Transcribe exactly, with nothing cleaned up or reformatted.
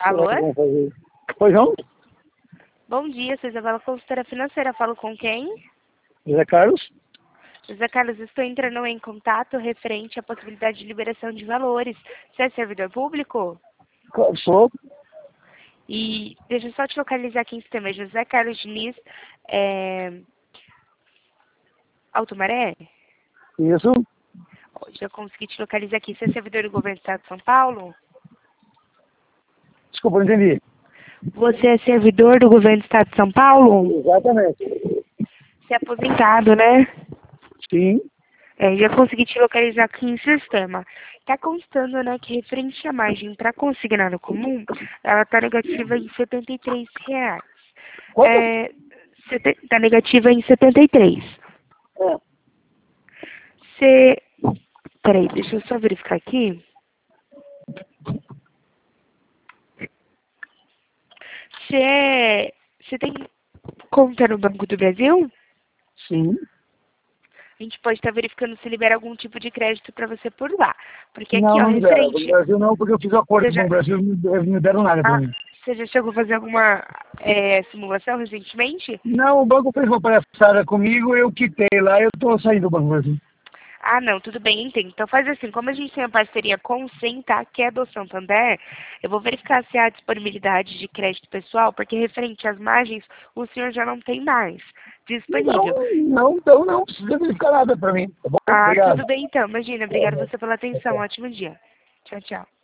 Alô? Pois não? Bom dia, sou Isabela, consultora financeira. Falo com quem? José Carlos? José Carlos, estou entrando em contato referente à possibilidade de liberação de valores. Você é servidor público? Sou. E deixa eu só te localizar aqui em sistema. José Carlos Diniz, é... Alto Maré? Isso. Já consegui te localizar aqui. Você é servidor do governo do estado de São Paulo? Desculpa, não entendi. Você é servidor do governo do estado de São Paulo? Exatamente. Você é aposentado, né? Sim. É, já consegui te localizar aqui em sistema. Está constando, né, que referente à margem para consignado comum, ela está negativa em setenta e três reais. Quanto? É, está negativa em setenta e três. É. Você... Peraí, deixa eu só verificar aqui. Você é... Você tem conta no Banco do Brasil? Sim. A gente pode estar verificando se libera algum tipo de crédito para você por lá. Porque aqui, Não, ó, não libera. No referente... Brasil não, porque eu fiz o acordo Você com já... o Brasil e não me deram nada pra Ah, mim. você já chegou a fazer alguma é, simulação recentemente? Não, o banco fez uma palhaçada comigo, eu quitei lá, eu tô saindo do Banco Brasil. Ah, não, tudo bem, entendo. Então faz assim, como a gente tem uma parceria com o Senta, que é do Santander, eu vou verificar se há disponibilidade de crédito pessoal, porque referente às margens, o senhor já não tem mais disponível. Não, não, então não precisa verificar nada pra mim, tá bom? Ah, Obrigado. tudo bem então, imagina. Obrigada você pela atenção. Ótimo dia. Tchau, tchau.